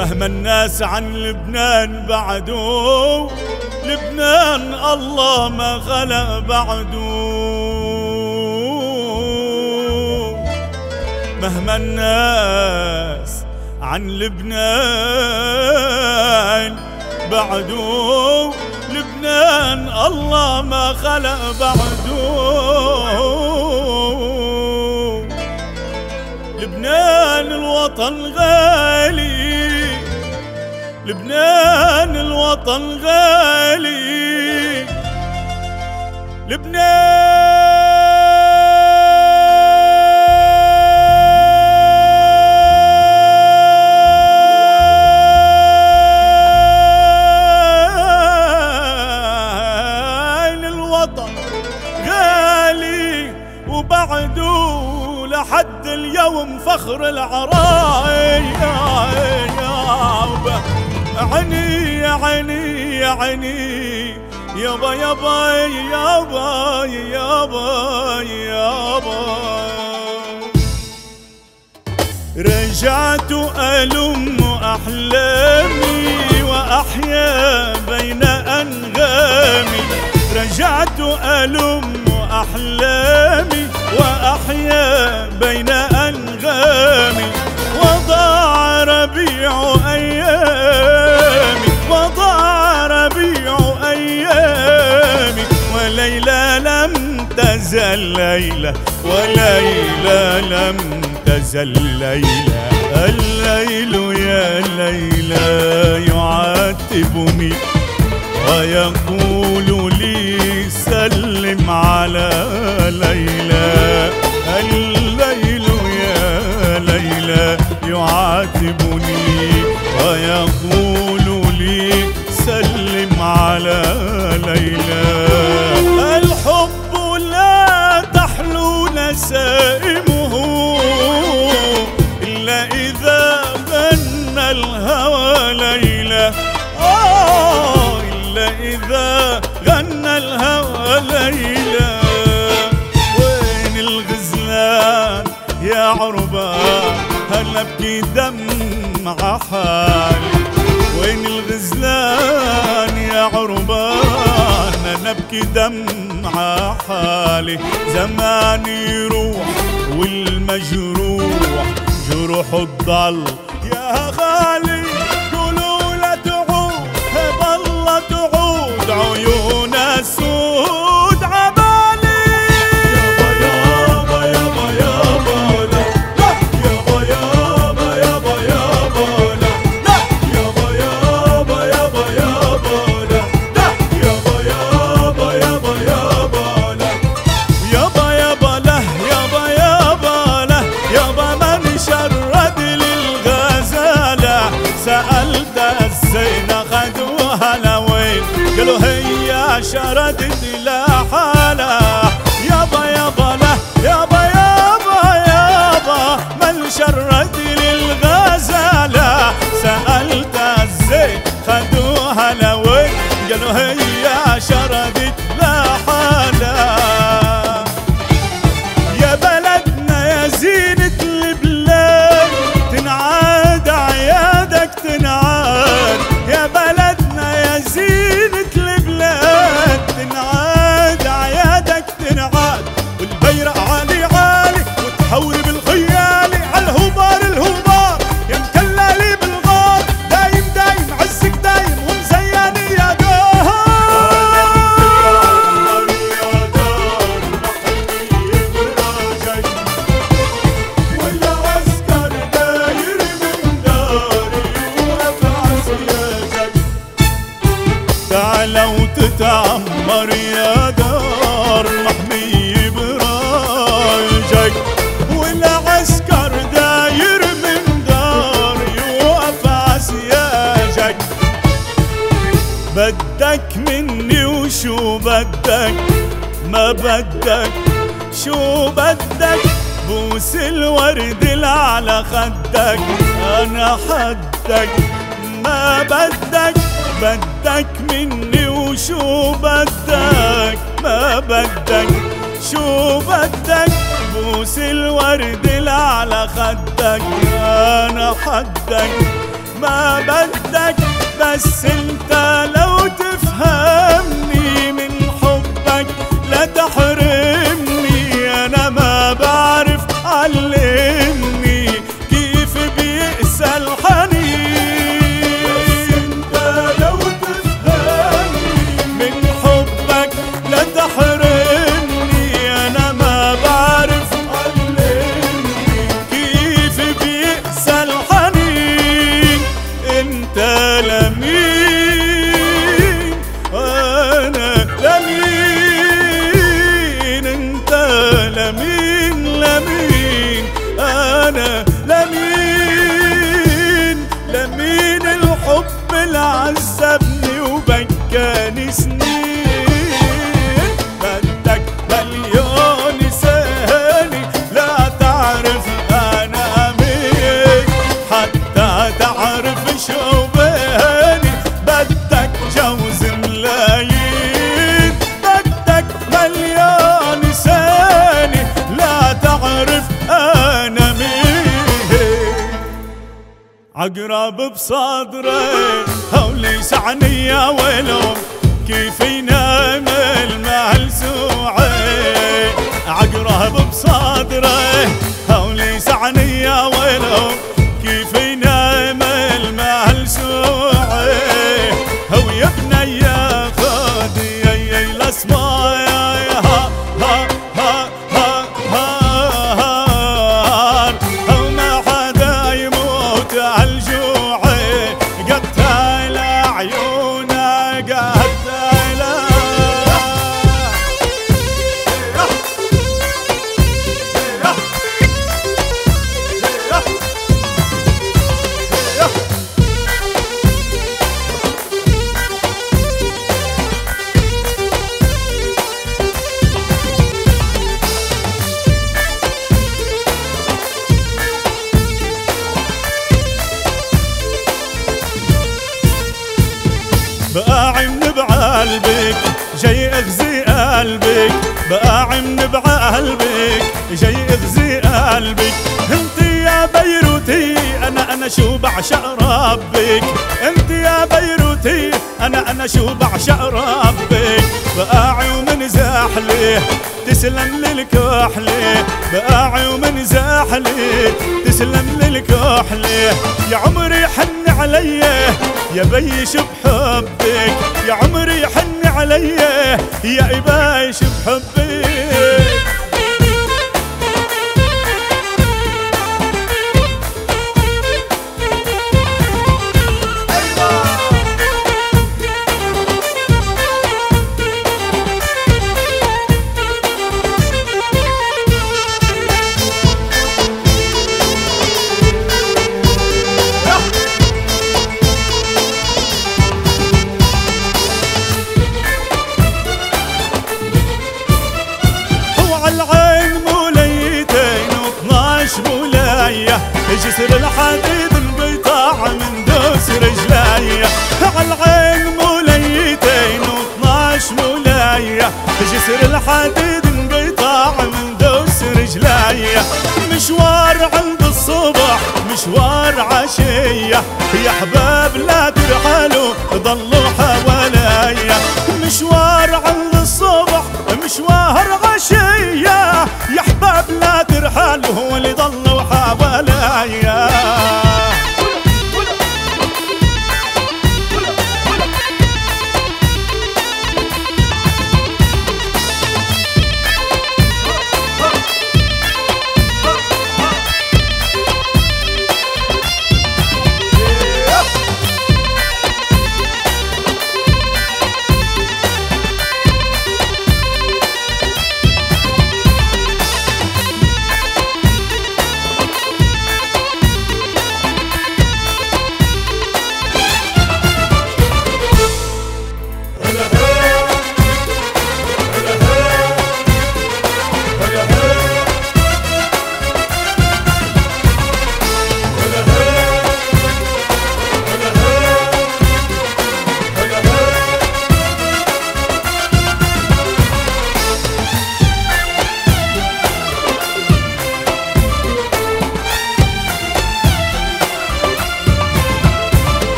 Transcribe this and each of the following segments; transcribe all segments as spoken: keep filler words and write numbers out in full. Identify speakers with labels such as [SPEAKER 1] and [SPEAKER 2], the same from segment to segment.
[SPEAKER 1] مهما الناس عن لبنان بعدوا، لبنان الله ما خلق بعدوا. مهما الناس عن لبنان بعدوا، لبنان الله ما خلق بعدوا. لبنان الوطن غالي، لبنان الوطن غالي، لبنان الوطن غالي وبعده لحد اليوم فخر العرايا. عيني عيني يا عيني يابا يابا يابا يابا يابا. رجعت ألم أحلامي وأحيا بين أنغامي، رجعت ألم أحلامي وأحيا بين أنغامي. وضاع ربيع أيامي، وضاع ربيع أيامي، وليلى لم تزل ليلى، وليلى لم تزل ليلى. الليل يا ليلى يعاتبني ويقول لي سلم على ليلى. الليل يا ليلى يعاتبني ويقول لي سلم على ليلى. الحب لا تحلو نسائمه إلا إذا غنى الهوى ليلى. آه إلا إذا غنى الهوى ليلى. وين الغزلان يا عربان هل ابكي دمع حالي؟ وين الغزلان يا عربان نبكي دمع حالي؟ زماني يروح والمجروح جروح الضل يا غالي. قولوا لا تعود بالله تعود عيون السود عبالي. يابا يابا يابا يابا لا، يابا يابا يابا يابا لا، يابا يابا يابا لا، يابا يابا يابا لا، يابا يابا لا، يابا يابا لا، يابا من شرد للغزالة. سألت الزينة خدوها لوين؟ قالوا هي شردت لحالها. يابا يابا لا، يابا يابا يابا من شرد للغزالة. سألت الزين خدوها لوين؟ قالوا هي شردت لحالها. يا بلدنا يا زينة البلاد تنعاد عيادك تنعاد. يا بلدنا يا زينة البلاد تنعاد عيادك تنعاد. والبيرق عالي عالي وتحوري بالخيالي عالهبار الهبار يا مكلالي بالغار. دايم دايم عزك دايم ومزياني يا دار. يا دار محمي براجك ولا عسكر داير من داري وقف عسياجك. تعالى وتتعمر يا دار محمي براجك ولا عسكر داير من داري وقف عسياجك. بدك مني وشو بدك؟ ما بدك شو بدك؟ بوس الورد اللي على خدك انا حدك. ما بدك بدك مني وشو بدك؟ ما بدك شو بدك؟ بوس الورد اللي على خدك انا حدك. ما بدك، بس انت لو تفهمني من حبك لا تحرمني. انا ما بعرف علمني كيف بيقسى الحنين، بس انت لو تفهمني من حبك لا تحرمني. انا ما بعرف علمني كيف بيقسى الحنين. انت لمين انا لمين، انت لمين لمين انا لمين، لمين الحب اللي عذبني وبكاني سنين. بدك مليون ثاني لا تعرف انا مين، حتى تعرف شو بيني. بدك جوز ملايين، بدك مليون ثاني لا تعرف انا مين. عقرب بصدري هولي سعني يا ويلهم، كيف ينام المهلسوعي. عقرب بصدري هولي سعني يا ويلهم، كيف ينام المهلسوعي. هو يا ابني يا خدي يا الاسماء يا ها ها ها ها ها، هو ما حدا يموت عالجوعي. قتل عيونه قتل. بقاعم بعقلبك جاي اغزي قلبك، بقاعم بعقلبك جاي اغزي قلبك. انت يا بيروتي انا انا شو بعشق ربك، انت يا بيروتي انا انا شو بعشق ربك. بقاعي ومن زاحلي تسلم للكحلة، بقاعي ومن زاحلي تسلم للكحلة. يا عمري حن علي يا بيش بحبك، يا عمري حن علي يا بيش بحبك. جسر الحديد انقطع من دوس رجلي، عالعين موليتين واثناش مولاية. جسر الحديد انقطع من دوس رجلي. مشوار عند الصبح مشوار عشية، يا حباب لا ترحلوا ضلوا حواليا. مشوار عند الصبح مشوار عشية، يا حباب لا ترحلوا واللي ضلوا حواليا.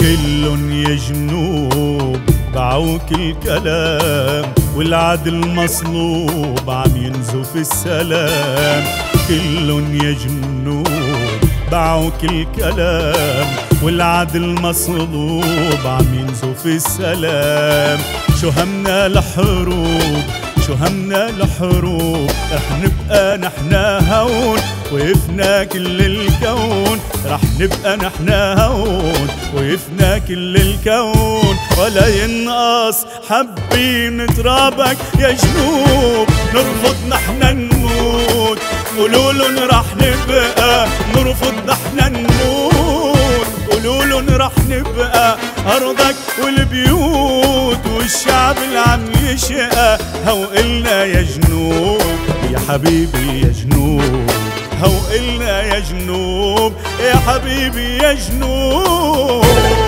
[SPEAKER 1] كلن يا جنوب باعوك الكلام والعدل مصلوب عم ينزف السلام. كلن يا جنوب باعوك الكلام والعدل مصلوب عم ينزف السلام. شو همنا الحروب شو همنا الحروب رح نبقى نحنا هون وقفنا كل الكون. رح نبقى نحنا هون وقفنا كل الكون. ولا ينقص حبين ترابك يا جنوب نرفض نحنا نموت. قولولن رح نبقى نرفض نحنا نموت. قولولن رح نبقى أرضك والبيوت والشعب اللي عم يشقى. هو إلنا يا جنوب يا حبيبي يا جنوب. هو إلنا يا جنوب يا حبيبي يا جنوب.